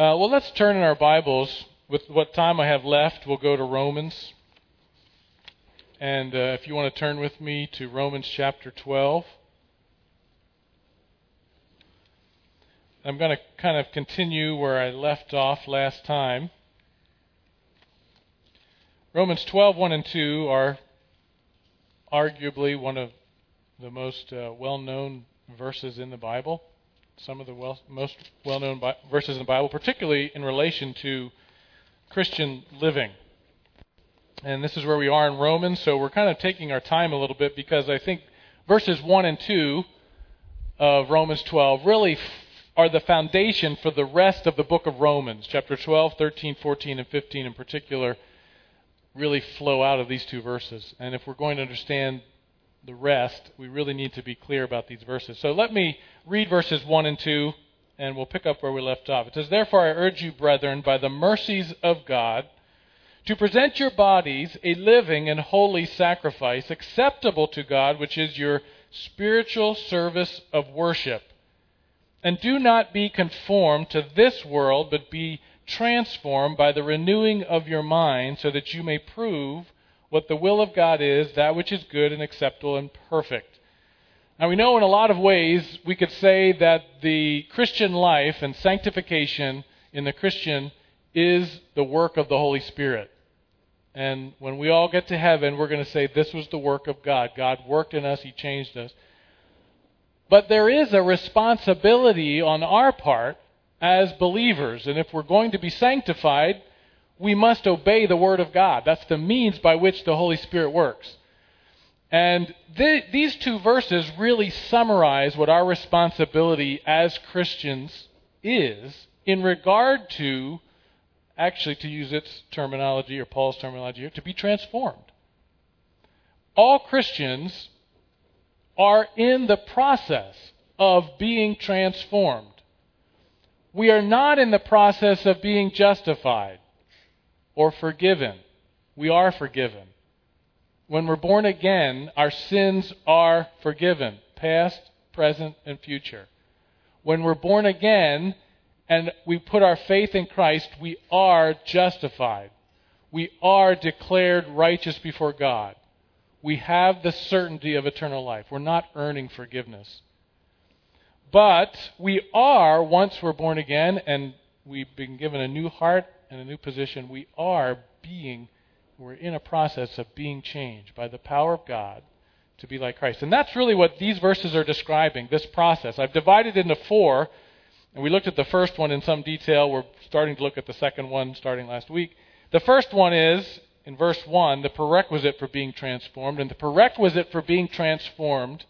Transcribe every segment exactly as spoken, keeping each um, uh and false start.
Uh, well, let's turn in our Bibles. With what time I have left, we'll go to Romans. And uh, if you want to turn with me to Romans chapter twelve. I'm going to kind of continue where I left off last time. Romans twelve, one and two are arguably one of the most uh, well-known verses in the Bible. Some of the well, most well-known bi- verses in the Bible, particularly in relation to Christian living. And this is where we are in Romans, so we're kind of taking our time a little bit because I think verses one and two of Romans twelve really f- are the foundation for the rest of the book of Romans. Chapter twelve, thirteen, fourteen, and fifteen in particular really flow out of these two verses. And if we're going to understand the rest, we really need to be clear about these verses. So let me read verses one and two, and we'll pick up where we left off. It says, "Therefore I urge you, brethren, by the mercies of God, to present your bodies a living and holy sacrifice, acceptable to God, which is your spiritual service of worship. And do not be conformed to this world, but be transformed by the renewing of your mind, so that you may prove what the will of God is, that which is good and acceptable and perfect." Now we know in a lot of ways we could say that the Christian life and sanctification in the Christian is the work of the Holy Spirit. And when we all get to heaven, we're going to say this was the work of God. God worked in us, He changed us. But there is a responsibility on our part as believers, and if we're going to be sanctified, we must obey the Word of God. That's the means by which the Holy Spirit works. And th- these two verses really summarize what our responsibility as Christians is in regard to, actually to use its terminology, or Paul's terminology here, to be transformed. All Christians are in the process of being transformed. We are not in the process of being justified or forgiven. We are forgiven. When we're born again, our sins are forgiven, past, present, and future. When we're born again and we put our faith in Christ, we are justified. We are declared righteous before God. We have the certainty of eternal life. We're not earning forgiveness. But we are, once we're born again and we've been given a new heart and a new position, we are being, we're in a process of being changed by the power of God to be like Christ. And that's really what these verses are describing, this process. I've divided it into four, and we looked at the first one in some detail. We're starting to look at the second one starting last week. The first one is, in verse one, the prerequisite for being transformed. And the prerequisite for being transformed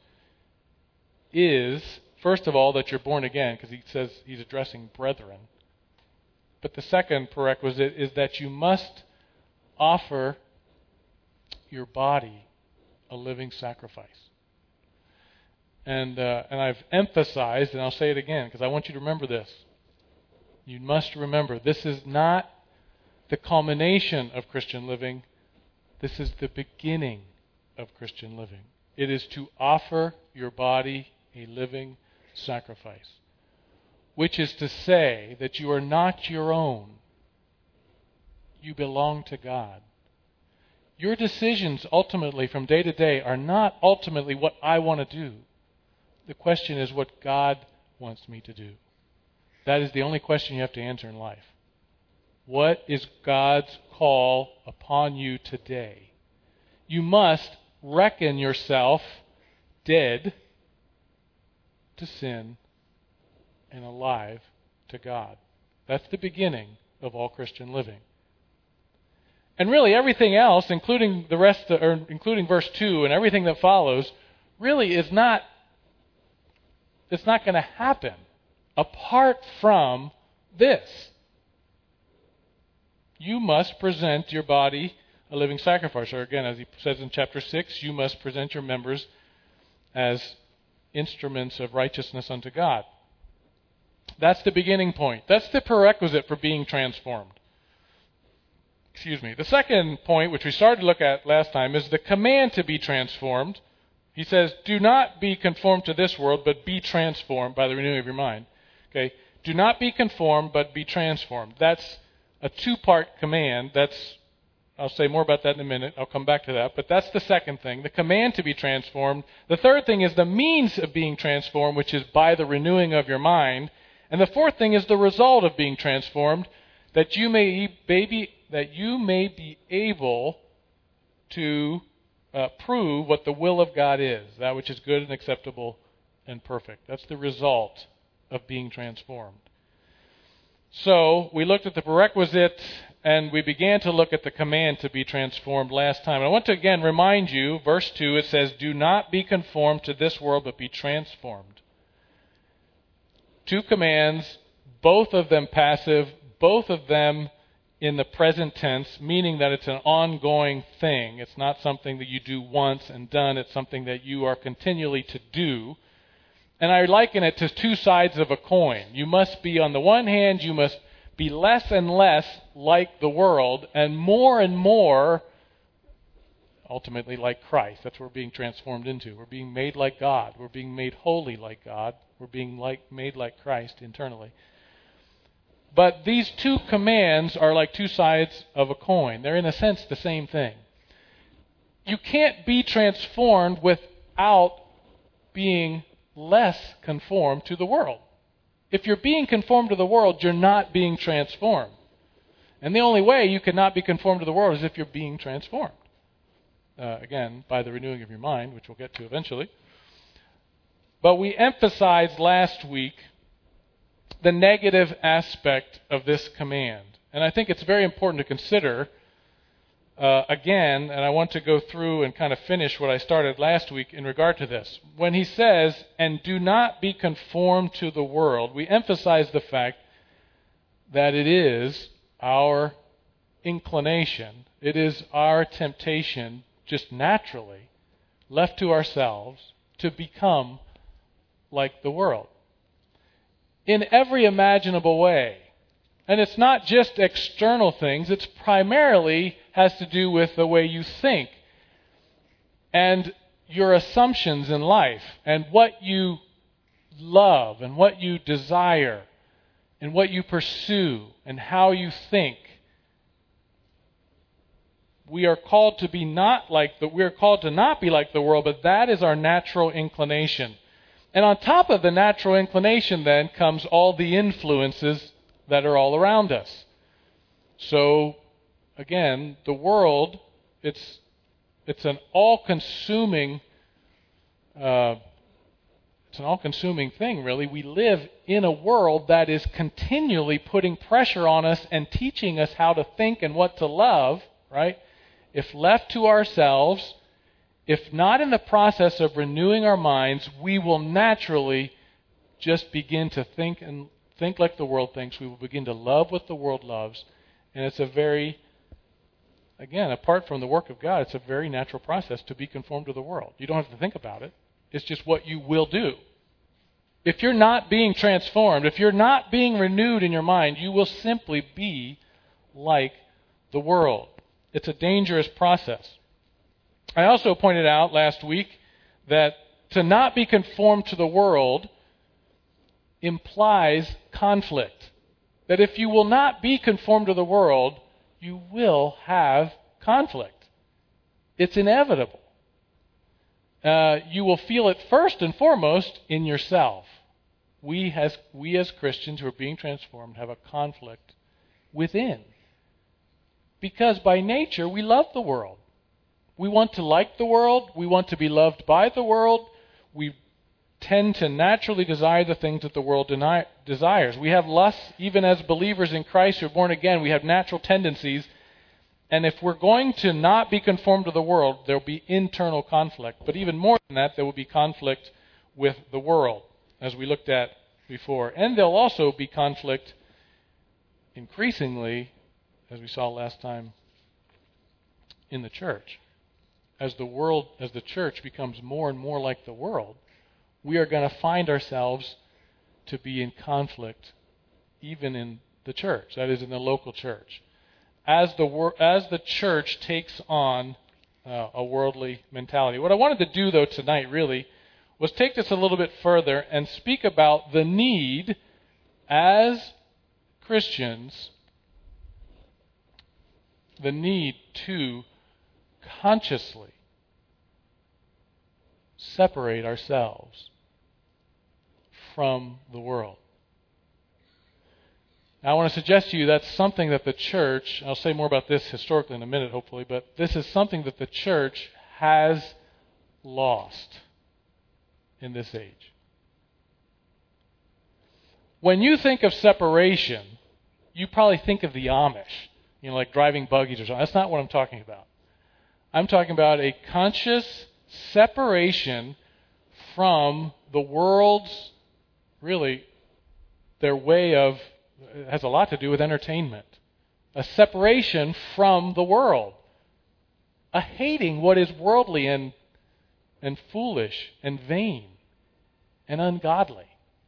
is, first of all, that you're born again, because he says he's addressing brethren. But the second prerequisite is that you must offer your body a living sacrifice. And uh, and I've emphasized, and I'll say it again, because I want you to remember this. You must remember, this is not the culmination of Christian living. This is the beginning of Christian living. It is to offer your body a living sacrifice, which is to say that you are not your own. You belong to God. Your decisions ultimately from day to day are not ultimately what I want to do. The question is what God wants me to do. That is the only question you have to answer in life. What is God's call upon you today? You must reckon yourself dead to sin and alive to God. That's the beginning of all Christian living. And really everything else, including the rest, of, or including verse two and everything that follows, really is not, it's not going to happen apart from this. You must present your body a living sacrifice. Or again, as he says in chapter six, you must present your members as instruments of righteousness unto God. That's the beginning point. That's the prerequisite for being transformed. Excuse me. The second point, which we started to look at last time, is the command to be transformed. He says, do not be conformed to this world, but be transformed by the renewing of your mind. Okay? Do not be conformed, but be transformed. That's a two-part command. That's, I'll say more about that in a minute. I'll come back to that. But that's the second thing, the command to be transformed. The third thing is the means of being transformed, which is by the renewing of your mind. And the fourth thing is the result of being transformed, that you may be, that you may be able to uh, prove what the will of God is, that which is good and acceptable and perfect. That's the result of being transformed. So we looked at the prerequisite and we began to look at the command to be transformed last time. And I want to again remind you, verse two, it says, do not be conformed to this world, but be transformed. Two commands, both of them passive, both of them in the present tense, meaning that it's an ongoing thing. It's not something that you do once and done. It's something that you are continually to do. And I liken it to two sides of a coin. You must be, on the one hand, you must be less and less like the world, and more and more, ultimately, like Christ. That's what we're being transformed into. We're being made like God. We're being made holy like God. We're being like made like Christ internally. But these two commands are like two sides of a coin. They're, in a sense, the same thing. You can't be transformed without being less conformed to the world. If you're being conformed to the world, you're not being transformed. And the only way you cannot be conformed to the world is if you're being transformed. Uh, again, by the renewing of your mind, which we'll get to eventually. But we emphasized last week the negative aspect of this command. And I think it's very important to consider Uh, again, and I want to go through and kind of finish what I started last week in regard to this. When he says, and do not be conformed to the world, we emphasize the fact that it is our inclination, it is our temptation, just naturally, left to ourselves, to become like the world. In every imaginable way. And it's not just external things, it's primarily has to do with the way you think and your assumptions in life and what you love and what you desire and what you pursue and how you think. We are called to be not like the we are called to not be like the world, but that is our natural inclination. And on top of the natural inclination then comes all the influences that are all around us. So again, the world, it's it's an all-consuming uh, it's an all-consuming thing, really. We live in a world that is continually putting pressure on us and teaching us how to think and what to love, right? If left to ourselves, if not in the process of renewing our minds, we will naturally just begin to think and think like the world thinks. We will begin to love what the world loves. And it's a very, again, apart from the work of God, it's a very natural process to be conformed to the world. You don't have to think about it. It's just what you will do. If you're not being transformed, if you're not being renewed in your mind, you will simply be like the world. It's a dangerous process. I also pointed out last week that to not be conformed to the world implies conflict. That if you will not be conformed to the world, you will have conflict. It's inevitable. Uh, you will feel it first and foremost in yourself. We as, we as Christians who are being transformed have a conflict within. Because by nature, we love the world. We want to like the world. We want to be loved by the world. We tend to naturally desire the things that the world deny, desires. We have lusts, even as believers in Christ who are born again. We have natural tendencies. And if we're going to not be conformed to the world, there will be internal conflict. But even more than that, there will be conflict with the world, as we looked at before. And there'll also be conflict increasingly, as we saw last time, in the church. As the world, as the church becomes more and more like the world, we are going to find ourselves to be in conflict even in the church, that is, in the local church. As the wor- as the church takes on uh, a worldly mentality. What I wanted to do, though, tonight really was take this a little bit further and speak about the need as Christians, the need to consciously separate ourselves from the world. Now, I want to suggest to you that's something that the church, I'll say more about this historically in a minute, hopefully, but this is something that the church has lost in this age. When you think of separation, you probably think of the Amish, you know, like driving buggies or something. That's not what I'm talking about. I'm talking about a conscious separation from the world's, really, their way of, it has a lot to do with entertainment. A separation from the world. A hating what is worldly and, and foolish and vain and ungodly.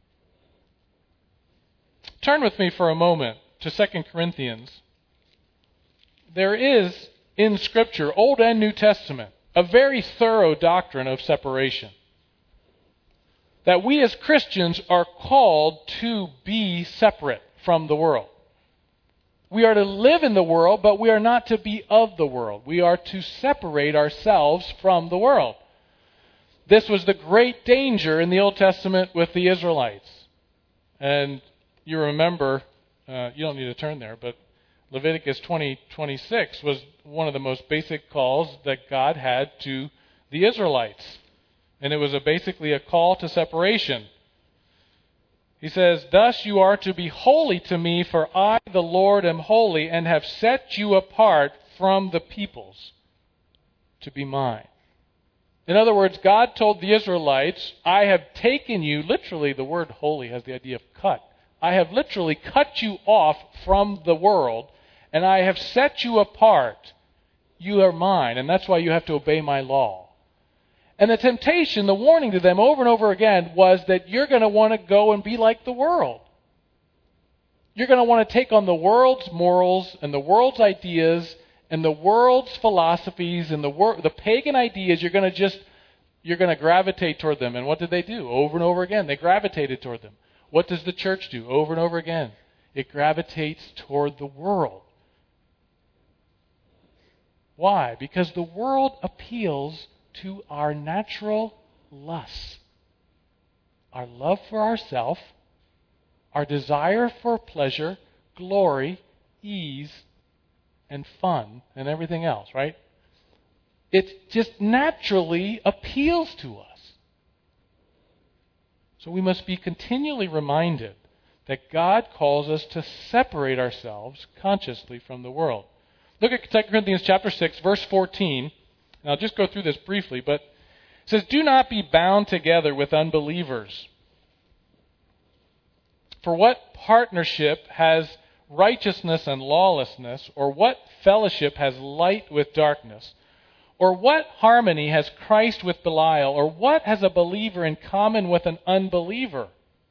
Turn with me for a moment to Second Corinthians. There is, in Scripture, Old and New Testament, a very thorough doctrine of separation. That we as Christians are called to be separate from the world. We are to live in the world, but we are not to be of the world. We are to separate ourselves from the world. This was the great danger in the Old Testament with the Israelites. And you remember, uh, you don't need to turn there, but Leviticus twenty twenty-six was one of the most basic calls that God had to the Israelites. And it was a, basically a call to separation. He says, "Thus you are to be holy to me, for I, the Lord, am holy, and have set you apart from the peoples to be mine." In other words, God told the Israelites, I have taken you, literally the word holy has the idea of cut. I have literally cut you off from the world, and I have set you apart. You are mine, and that's why you have to obey my law. And the temptation, the warning to them over and over again was that you're going to want to go and be like the world. You're going to want to take on the world's morals and the world's ideas and the world's philosophies and the wor- the pagan ideas. You're going to just, you're going to gravitate toward them. And what did they do? Over and over again, they gravitated toward them. What does the church do? Over and over again, it gravitates toward the world. Why? Because the world appeals to our natural lusts. Our love for ourself, our desire for pleasure, glory, ease, and fun, and everything else, right? It just naturally appeals to us. So we must be continually reminded that God calls us to separate ourselves consciously from the world. Look at Second Corinthians chapter six, verse fourteen. And I'll just go through this briefly, but it says, "Do not be bound together with unbelievers. For what partnership has righteousness and lawlessness, or what fellowship has light with darkness? Or what harmony has Christ with Belial? Or what has a believer in common with an unbeliever?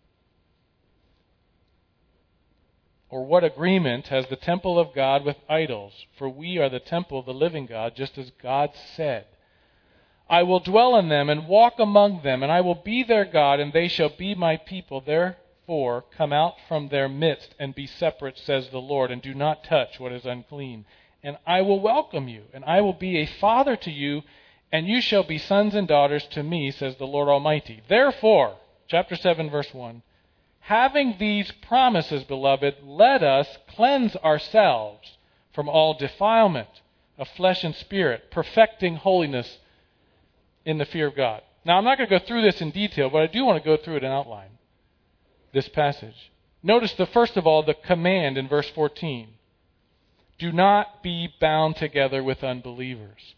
Or what agreement has the temple of God with idols? For we are the temple of the living God, just as God said, I will dwell in them and walk among them, and I will be their God, and they shall be my people. Therefore, come out from their midst and be separate, says the Lord, and do not touch what is unclean. And I will welcome you, and I will be a father to you, and you shall be sons and daughters to me, says the Lord Almighty. Therefore," chapter seven, verse one, "having these promises, beloved, let us cleanse ourselves from all defilement of flesh and spirit, perfecting holiness in the fear of God." Now, I'm not going to go through this in detail, but I do want to go through it in outline, this passage. Notice, the first of all, the command in verse fourteen. Do not be bound together with unbelievers.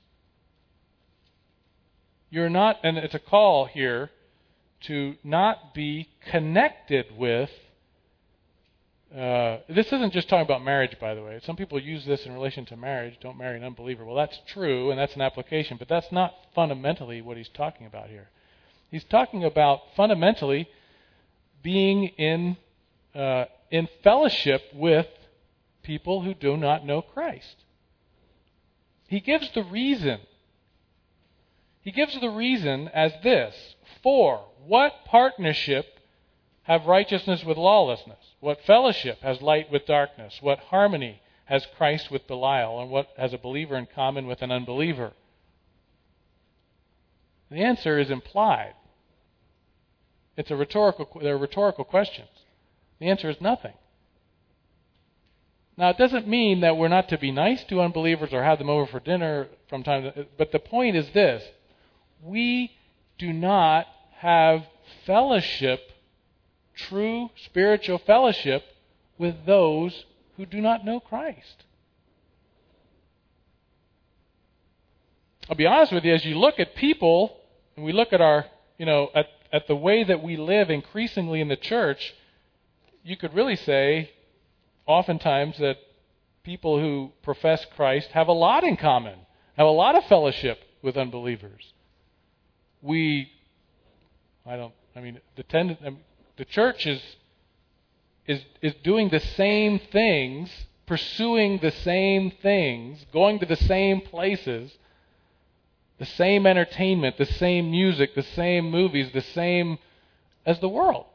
You're not, and it's a call here to not be connected with, uh, this isn't just talking about marriage, by the way. Some people use this in relation to marriage, don't marry an unbeliever. Well, that's true, and that's an application, but that's not fundamentally what he's talking about here. He's talking about fundamentally being in uh, in fellowship with people who do not know Christ. He gives the reason. He gives the reason as this: for what partnership have righteousness with lawlessness? What fellowship has light with darkness? What harmony has Christ with Belial? And what has a believer in common with an unbeliever? The answer is implied. It's a rhetorical, they're rhetorical questions. The answer is nothing. Now, it doesn't mean that we're not to be nice to unbelievers or have them over for dinner from time to time. But the point is this. We do not have fellowship, true spiritual fellowship, with those who do not know Christ. I'll be honest with you, as you look at people, and we look at our, you know, at, at the way that we live increasingly in the church, you could really say oftentimes that people who profess Christ have a lot in common, have a lot of fellowship with unbelievers. We, I don't, I mean, the tend, the church is is is doing the same things, pursuing the same things, going to the same places, the same entertainment, the same music, the same movies, the same as the world.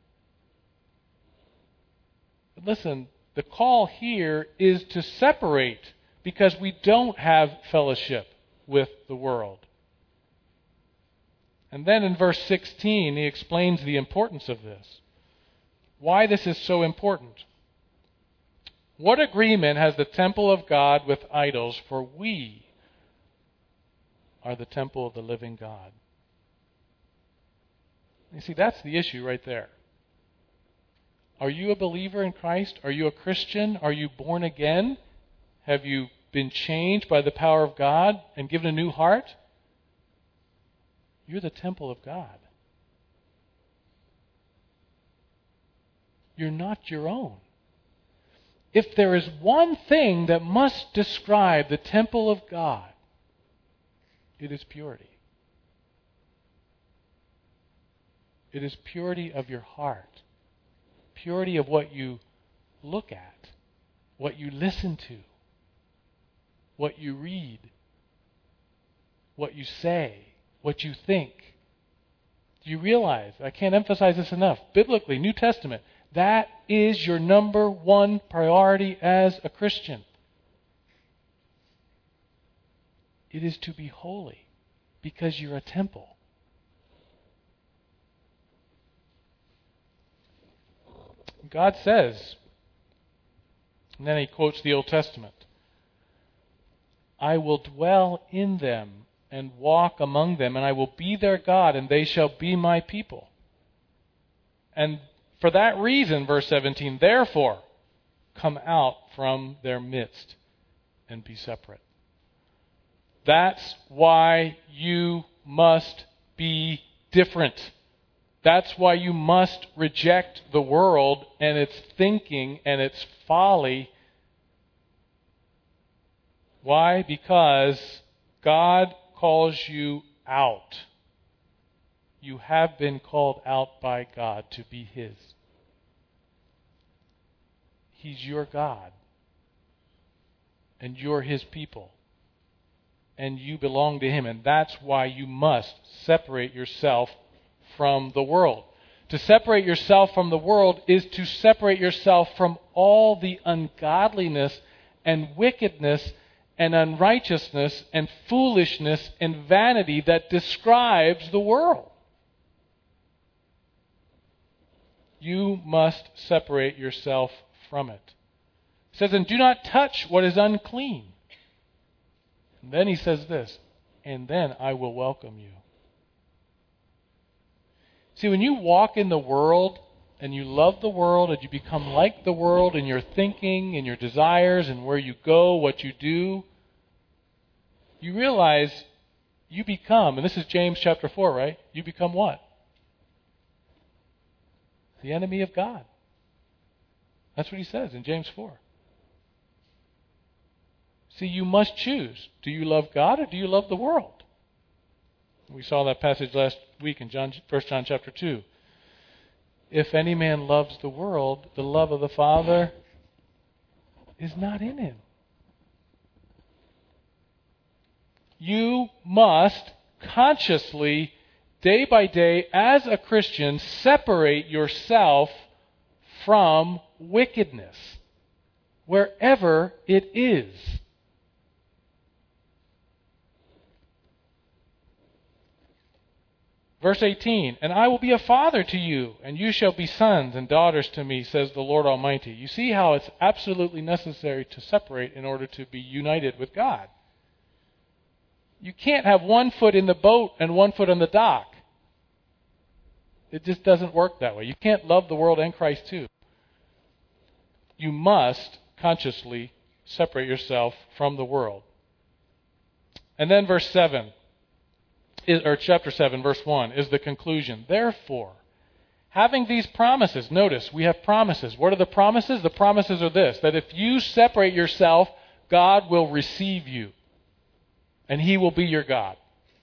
But listen, the call here is to separate because we don't have fellowship with the world. And then in verse sixteen, he explains the importance of this. Why this is so important. What agreement has the temple of God with idols? For we are the temple of the living God. You see, that's the issue right there. Are you a believer in Christ? Are you a Christian? Are you born again? Have you been changed by the power of God and given a new heart? You're the temple of God. You're not your own. If there is one thing that must describe the temple of God, it is purity. It is purity of your heart. Purity of what you look at, what you listen to, what you read, what you say, what you think. Do you realize, I can't emphasize this enough, biblically, New Testament, that is your number one priority as a Christian. It is to be holy because you're a temple. God says, and then he quotes the Old Testament, I will dwell in them and walk among them, and I will be their God, and they shall be my people. And for that reason, verse seventeen, therefore, come out from their midst and be separate. That's why you must be different. That's why you must reject the world and its thinking and its folly. Why? Because God calls you out. You have been called out by God to be His. He's your God. And you're His people. And you belong to Him. And that's why you must separate yourself from the world. To separate yourself from the world is to separate yourself from all the ungodliness and wickedness and unrighteousness and foolishness and vanity that describes the world. You must separate yourself from it. It says, and do not touch what is unclean. And then he says this, and then I will welcome you. See, when you walk in the world and you love the world and you become like the world in your thinking and your desires and where you go, what you do, you realize you become, and this is James chapter four, right? You become what? The enemy of God. That's what he says in James four. See, you must choose. Do you love God or do you love the world? We saw that passage last week in John, First John chapter two. If any man loves the world, the love of the Father is not in him. You must consciously day by day, as a Christian, separate yourself from wickedness, wherever it is. Verse eighteen, and I will be a father to you, and you shall be sons and daughters to me, says the Lord Almighty. You see how it's absolutely necessary to separate in order to be united with God. You can't have one foot in the boat and one foot on the dock. It just doesn't work that way. You can't love the world and Christ too. You must consciously separate yourself from the world. And then verse seven, is, or chapter seven, verse one, is the conclusion. Therefore, having these promises, notice, we have promises. What are the promises? The promises are this, that if you separate yourself, God will receive you, and He will be your God.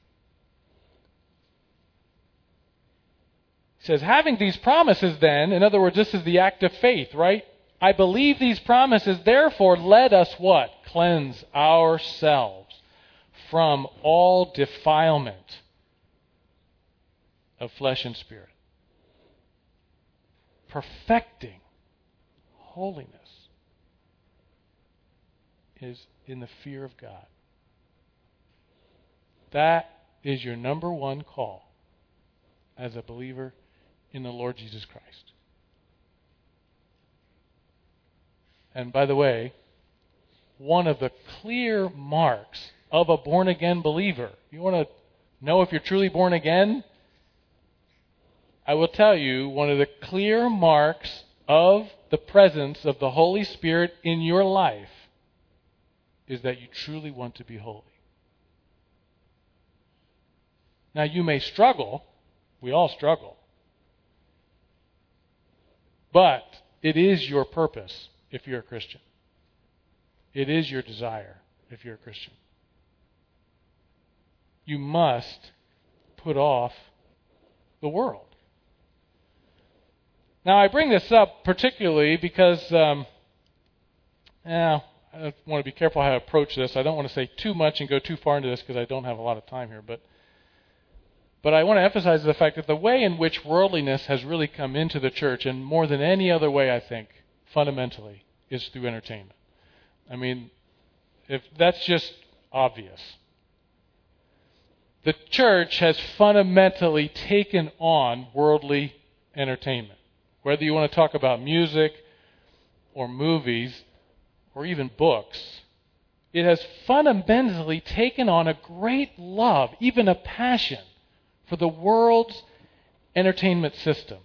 He says, having these promises then, in other words, this is the act of faith, right? I believe these promises, therefore let us what? Cleanse ourselves from all defilement of flesh and spirit, perfecting holiness is in the fear of God. That is your number one call as a believer in the Lord Jesus Christ. And by the way, one of the clear marks of a born-again believer, you want to know if you're truly born again? I will tell you, one of the clear marks of the presence of the Holy Spirit in your life is that you truly want to be holy. Now, you may struggle. We all struggle. But it is your purpose if you're a Christian. It is your desire if you're a Christian. You must put off the world. Now, I bring this up particularly because um, eh, I want to be careful how I approach this. I don't want to say too much and go too far into this because I don't have a lot of time here. But But I want to emphasize the fact that the way in which worldliness has really come into the church, and more than any other way, I think, fundamentally, is through entertainment. I mean, if that's just obvious. The church has fundamentally taken on worldly entertainment. Whether you want to talk about music or movies or even books, it has fundamentally taken on a great love, even a passion, for the world's entertainment system.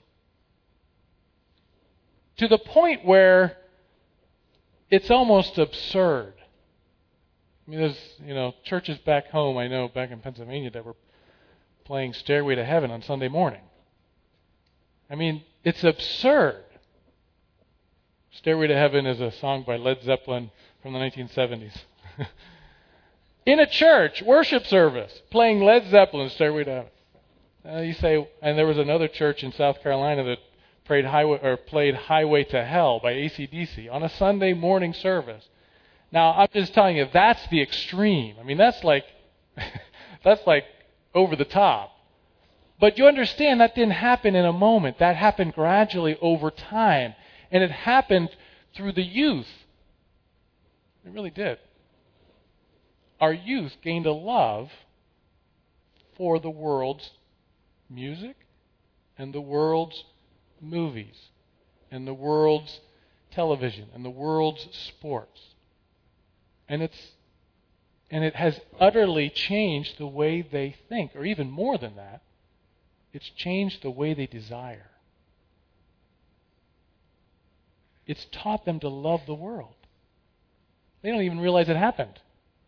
To the point where it's almost absurd. I mean, there's, you know, churches back home, I know, back in Pennsylvania, that were playing Stairway to Heaven on Sunday morning. I mean, it's absurd. Stairway to Heaven is a song by Led Zeppelin from the nineteen seventies. In a church, worship service, playing Led Zeppelin, Stairway to Heaven. Uh, you say, and there was another church in South Carolina that played Highway, or played Highway to Hell by A C D C on a Sunday morning service. Now, I'm just telling you, that's the extreme. I mean, that's like, that's like over the top. But you understand that didn't happen in a moment. That happened gradually over time. And it happened through the youth. It really did. Our youth gained a love for the world's music and the world's movies and the world's television and the world's sports. And it's and it has utterly changed the way they think, or even more than that, it's changed the way they desire. It's taught them to love the world. They don't even realize it happened.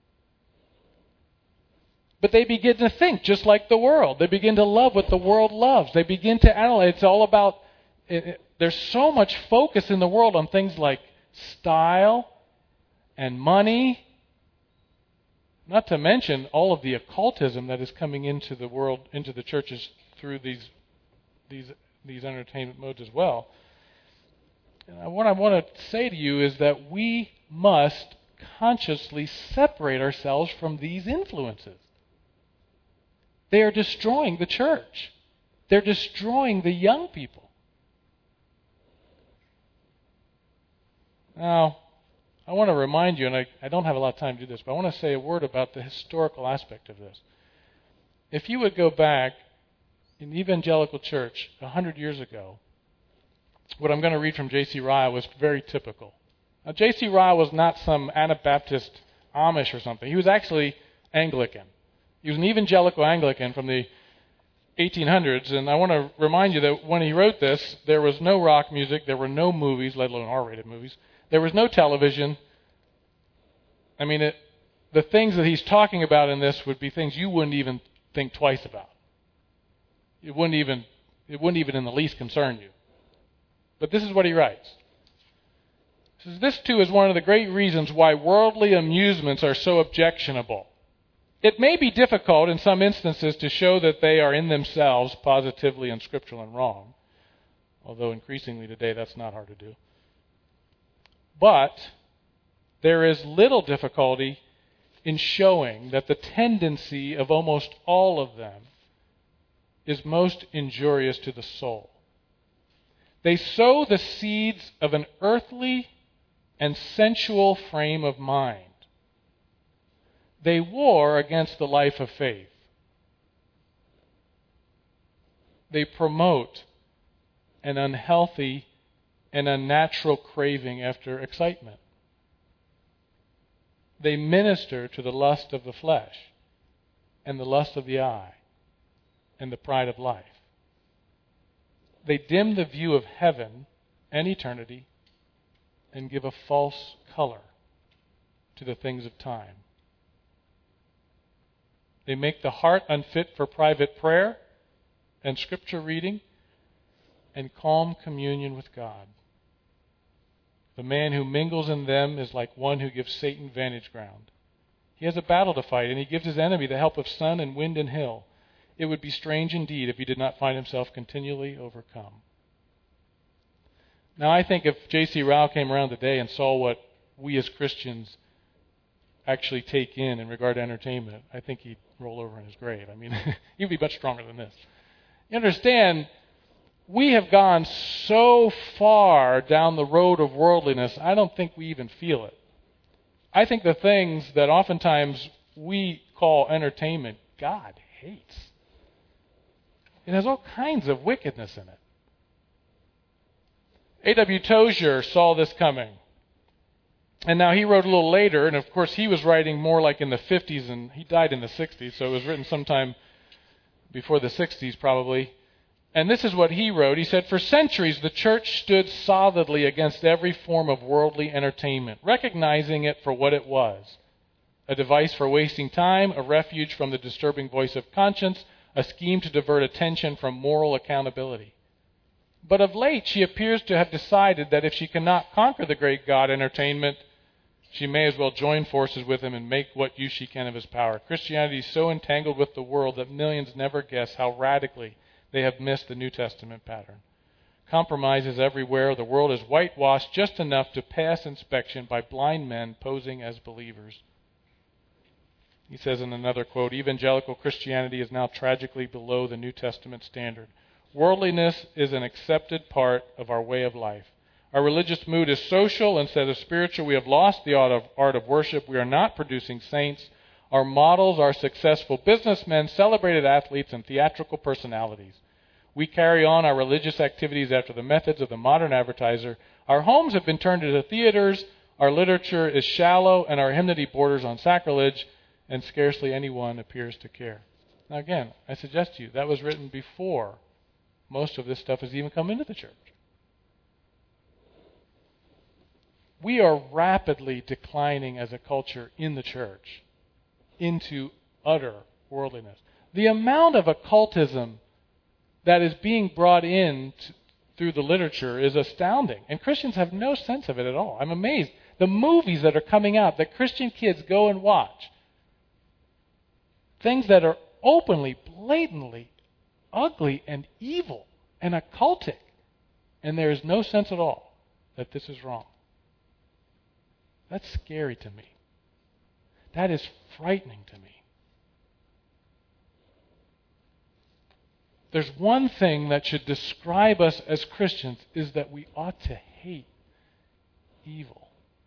But they begin to think just like the world. They begin to love what the world loves. They begin to analyze. It's all about, it, it, there's so much focus in the world on things like style and money, not to mention all of the occultism that is coming into the world, into the churches through these these these entertainment modes as well. And what I want to say to you is that we must consciously separate ourselves from these influences. They are destroying the church. They're destroying the young people. Now, I want to remind you, and I, I don't have a lot of time to do this, but I want to say a word about the historical aspect of this. If you would go back in the evangelical church a hundred years ago, what I'm going to read from J C Ryle was very typical. Now, J C Ryle was not some Anabaptist Amish or something. He was actually Anglican. He was an evangelical Anglican from the eighteen hundreds, and I want to remind you that when he wrote this, there was no rock music, there were no movies, let alone R-rated movies. There was no television. I mean, it, the things that he's talking about in this would be things you wouldn't even think twice about. It wouldn't even, it wouldn't even in the least concern you. But this is what he writes. He says, this too is one of the great reasons why worldly amusements are so objectionable. It may be difficult in some instances to show that they are in themselves positively unscriptural and wrong, although increasingly today that's not hard to do. But there is little difficulty in showing that the tendency of almost all of them is most injurious to the soul. They sow the seeds of an earthly and sensual frame of mind. They war against the life of faith. They promote an unhealthy and unnatural craving after excitement. They minister to the lust of the flesh and the lust of the eye and the pride of life. They dim the view of heaven and eternity and give a false color to the things of time. They make the heart unfit for private prayer and scripture reading and calm communion with God. The man who mingles in them is like one who gives Satan vantage ground. He has a battle to fight, and he gives his enemy the help of sun and wind and hill. It would be strange indeed if he did not find himself continually overcome. Now, I think if J C Ryle came around today and saw what we as Christians actually take in in regard to entertainment, I think he'd roll over in his grave. I mean, he'd be much stronger than this. You understand, we have gone so far down the road of worldliness, I don't think we even feel it. I think the things that oftentimes we call entertainment, God hates. It has all kinds of wickedness in it. A W Tozier saw this coming. And now he wrote a little later, and of course he was writing more like in the fifties, and he died in the sixties, so it was written sometime before the sixties probably. And this is what he wrote. He said, for centuries the church stood solidly against every form of worldly entertainment, recognizing it for what it was. A device for wasting time, a refuge from the disturbing voice of conscience, a scheme to divert attention from moral accountability. But of late she appears to have decided that if she cannot conquer the great god entertainment, she may as well join forces with him and make what use she can of his power. Christianity is so entangled with the world that millions never guess how radically they have missed the New Testament pattern. Compromise is everywhere. The world is whitewashed just enough to pass inspection by blind men posing as believers. He says in another quote, evangelical Christianity is now tragically below the New Testament standard. Worldliness is an accepted part of our way of life. Our religious mood is social instead of spiritual. We have lost the art of, art of worship. We are not producing saints. Our models are successful businessmen, celebrated athletes, and theatrical personalities. We carry on our religious activities after the methods of the modern advertiser. Our homes have been turned into theaters. Our literature is shallow, and our hymnody borders on sacrilege, and scarcely anyone appears to care. Now again, I suggest to you, that was written before most of this stuff has even come into the church. We are rapidly declining as a culture in the church into utter worldliness. The amount of occultism that is being brought in to, through the literature is astounding. And Christians have no sense of it at all. I'm amazed. The movies that are coming out that Christian kids go and watch, things that are openly, blatantly ugly and evil and occultic. And there is no sense at all that this is wrong. That's scary to me. That is frightening to me. there's one thing that should describe us as Christians is that we ought to hate evil.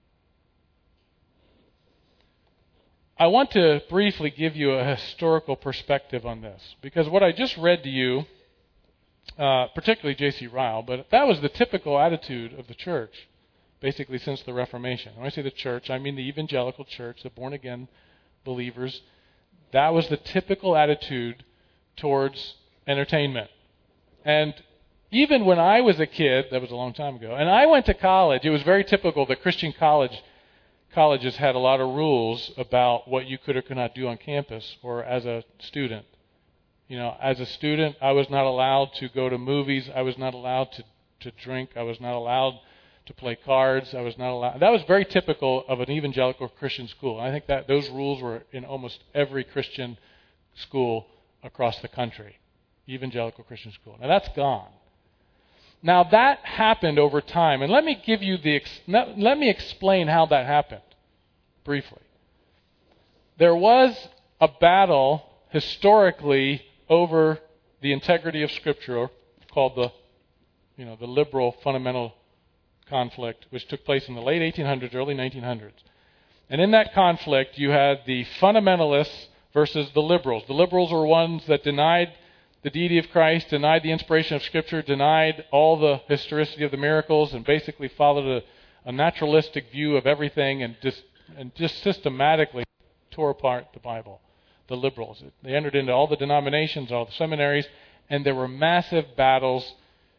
I want to briefly give you a historical perspective on this, because what I just read to you, uh, particularly J C Ryle, but that was the typical attitude of the church, basically since the Reformation. When I say the church, I mean the evangelical church, the born-again believers. That was the typical attitude towards entertainment. And even when I was a kid, that was a long time ago, and I went to college, it was very typical that Christian college colleges had a lot of rules about what you could or could not do on campus or as a student. You know, as a student, I was not allowed to go to movies. I was not allowed to, to drink. I was not allowed to play cards. I was not allowed. That was very typical of an evangelical Christian school. And I think that those rules were in almost every Christian school across the country, evangelical Christian school. Now that's gone. Now that happened over time, and let me give you the let me explain how that happened briefly. There was a battle historically over the integrity of Scripture called the, you know, the liberal fundamental conflict, which took place in the late eighteen hundreds, early nineteen hundreds. And in that conflict, you had the fundamentalists versus the liberals. The liberals were ones that denied the deity of Christ, denied the inspiration of Scripture, denied all the historicity of the miracles, and basically followed a, a naturalistic view of everything and just, and just systematically tore apart the Bible. The liberals. They entered into all the denominations, all the seminaries, and there were massive battles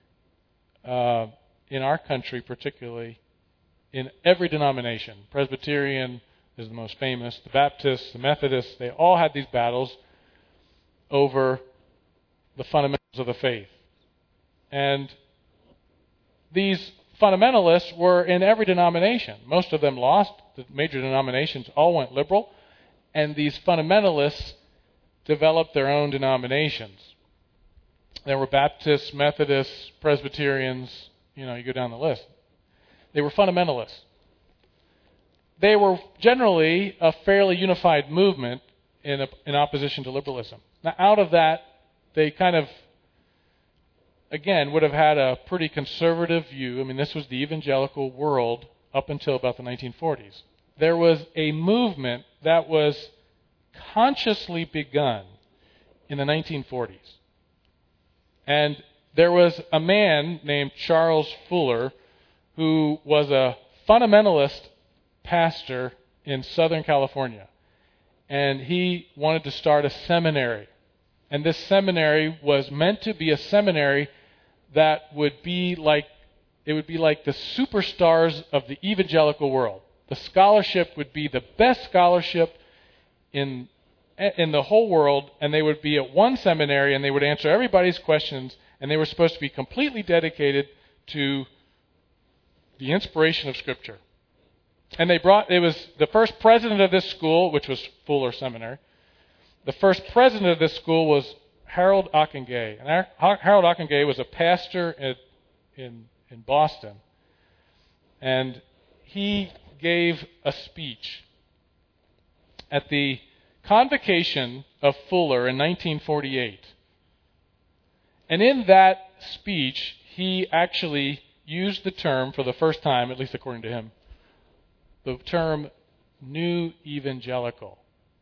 uh, in our country, particularly in every denomination. Presbyterian is the most famous. The Baptists, the Methodists, they all had these battles over the fundamentals of the faith. And these fundamentalists were in every denomination. Most of them lost. The major denominations all went liberal. And these fundamentalists developed their own denominations. There were Baptists, Methodists, Presbyterians, you know, you go down the list. They were fundamentalists. They were generally a fairly unified movement in, a, in opposition to liberalism. Now, out of that, they kind of, again, would have had a pretty conservative view. I mean, this was the evangelical world up until about the nineteen forties. There was a movement that was consciously begun in the nineteen forties. And there was a man named Charles Fuller who was a fundamentalist pastor in Southern California. And he wanted to start a seminary. And this seminary was meant to be a seminary that would be like, it would be like the superstars of the evangelical world. The scholarship would be the best scholarship in in the whole world, and they would be at one seminary, and they would answer everybody's questions, and they were supposed to be completely dedicated to the inspiration of Scripture. And they brought, it was the first president of this school, which was Fuller Seminary. The first president of this school was Harold Ockenga. And Harold Ockenga was a pastor at, in in Boston. And he gave a speech at the convocation of Fuller in nineteen forty-eight. And in that speech, he actually used the term for the first time, at least according to him, the term New Evangelical.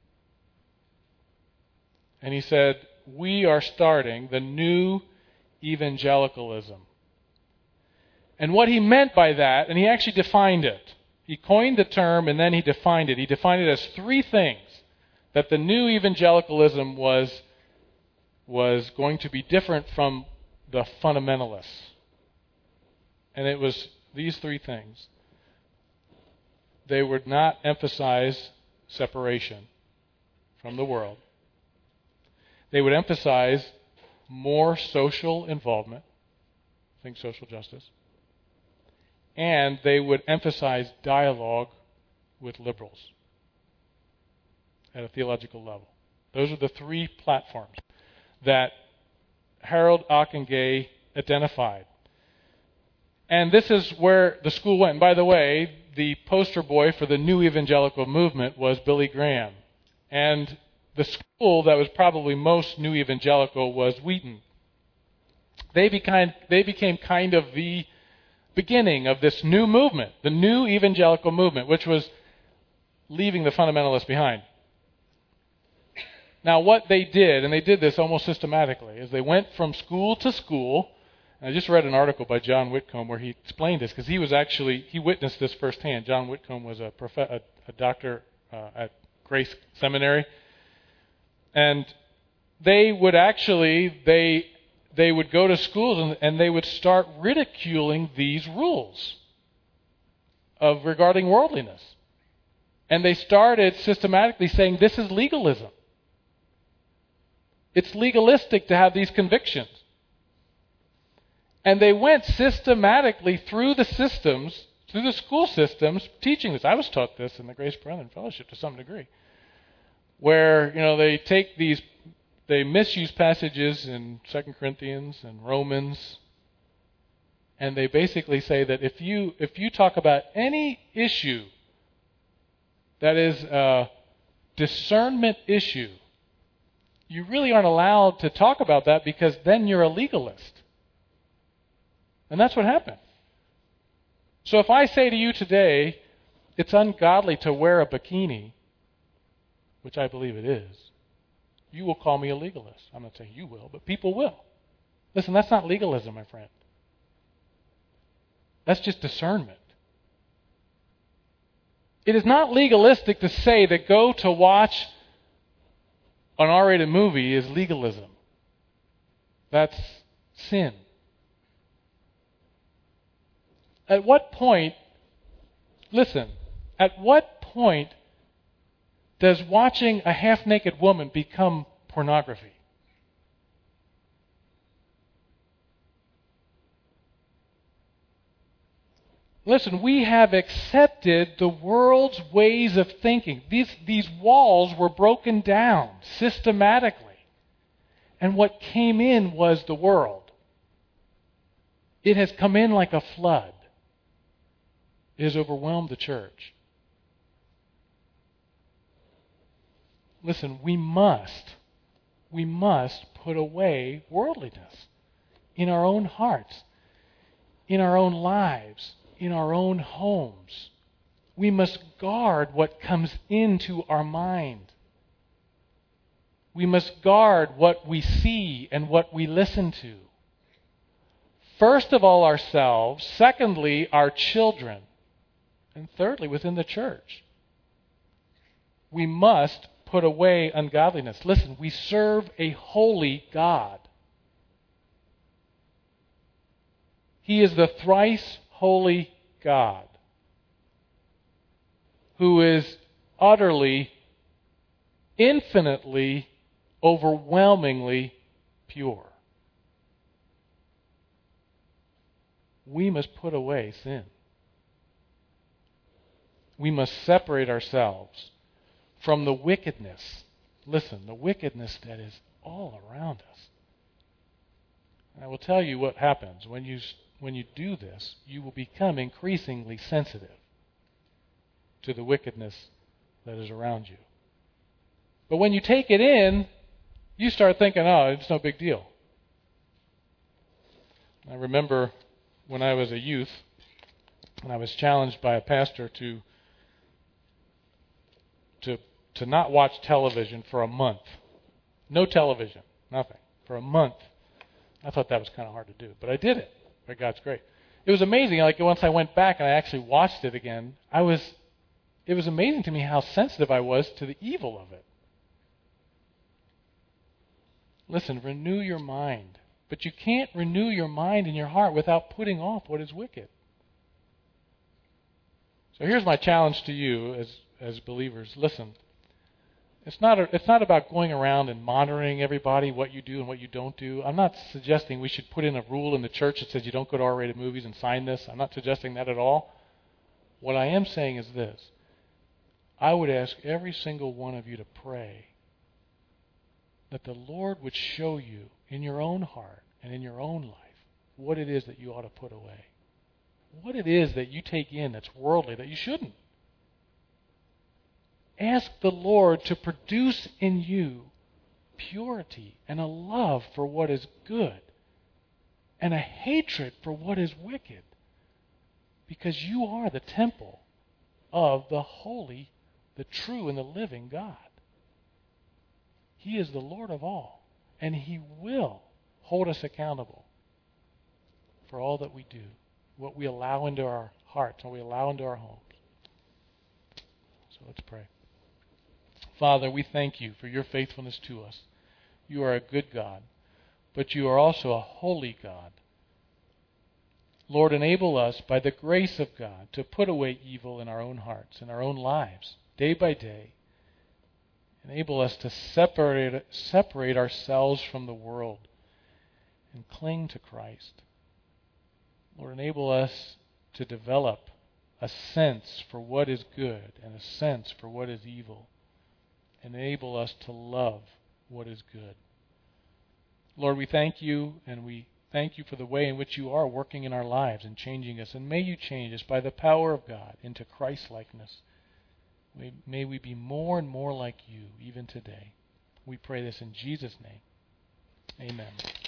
And he said, we are starting the new evangelicalism. And what he meant by that, and he actually defined it. He coined the term and then he defined it. He defined it as three things that the new evangelicalism was, was going to be different from the fundamentalists. And it was these three things. They would not emphasize separation from the world. They would emphasize more social involvement, think social justice, and they would emphasize dialogue with liberals at a theological level. Those are the three platforms that Harold Ockenga identified. And this is where the school went. And by the way, the poster boy for the new evangelical movement was Billy Graham. And the school that was probably most new evangelical was Wheaton they became, they became kind of the beginning of this new movement, the new evangelical movement, which was leaving the fundamentalists behind. Now, what they did, and they did this almost systematically, is they went from school to school. And I just read an article by John Whitcomb where he explained this, because he was actually, he witnessed this firsthand. John Whitcomb was a, prof- a, a doctor uh, at Grace Seminary. And they would actually, they they would go to schools and, and they would start ridiculing these rules of regarding worldliness. And they started systematically saying this is legalism. It's legalistic to have these convictions. And they went systematically through the systems, through the school systems, teaching this. I was taught this in the Grace Brethren Fellowship to some degree. Where, you know, they take these, they misuse passages in Second Corinthians and Romans, and they basically say that if you if you talk about any issue that is a discernment issue, you really aren't allowed to talk about that, because then you're a legalist. And that's what happened. So if I say to you today, it's ungodly to wear a bikini, which I believe it is, you will call me a legalist. I'm not saying you will, but people will. Listen, that's not legalism, my friend. That's just discernment. It is not legalistic to say that go to watch an R-rated movie is legalism. That's sin. At what point, listen, at what point does watching a half-naked woman become pornography? Listen, we have accepted the world's ways of thinking. These, these walls were broken down systematically. And what came in was the world. It has come in like a flood. It has overwhelmed the church. Listen, we must, we must put away worldliness in our own hearts, in our own lives, in our own homes. We must guard what comes into our mind. We must guard what we see and what we listen to. First of all, ourselves. Secondly, our children. And thirdly, within the church. We must put away ungodliness. Listen, we serve a holy God. He is the thrice holy God who is utterly, infinitely, overwhelmingly pure. We must put away sin. We must separate ourselves from the wickedness. Listen, the wickedness that is all around us. And I will tell you what happens when you when you do this. You will become increasingly sensitive to the wickedness that is around you. But when you take it in, you start thinking, oh, it's no big deal. I remember when I was a youth, and I was challenged by a pastor to to to not watch television for a month. No television, nothing, for a month. I thought that was kind of hard to do, but I did it by God's grace. It was amazing. Like once I went back and I actually watched it again, I was. It was amazing to me how sensitive I was to the evil of it. Listen, renew your mind. But you can't renew your mind and your heart without putting off what is wicked. So here's my challenge to you as, as believers. Listen, it's not a, it's not about going around and monitoring everybody, what you do and what you don't do. I'm not suggesting we should put in a rule in the church that says you don't go to R-rated movies and sign this. I'm not suggesting that at all. What I am saying is this. I would ask every single one of you to pray that the Lord would show you in your own heart and in your own life what it is that you ought to put away. What it is that you take in that's worldly that you shouldn't. Ask the Lord to produce in you purity and a love for what is good and a hatred for what is wicked, because you are the temple of the holy, the true, and the living God. He is the Lord of all, and He will hold us accountable for all that we do, what we allow into our hearts, what we allow into our homes. So let's pray. Father, we thank you for your faithfulness to us. You are a good God, but you are also a holy God. Lord, enable us by the grace of God to put away evil in our own hearts, in our own lives, day by day. Enable us to separate, separate ourselves from the world and cling to Christ. Lord, enable us to develop a sense for what is good and a sense for what is evil. Enable us to love what is good. Lord, we thank you, and we thank you for the way in which you are working in our lives and changing us. And may you change us by the power of God into Christ-likeness. May, may we be more and more like you even today. We pray this in Jesus' name. Amen.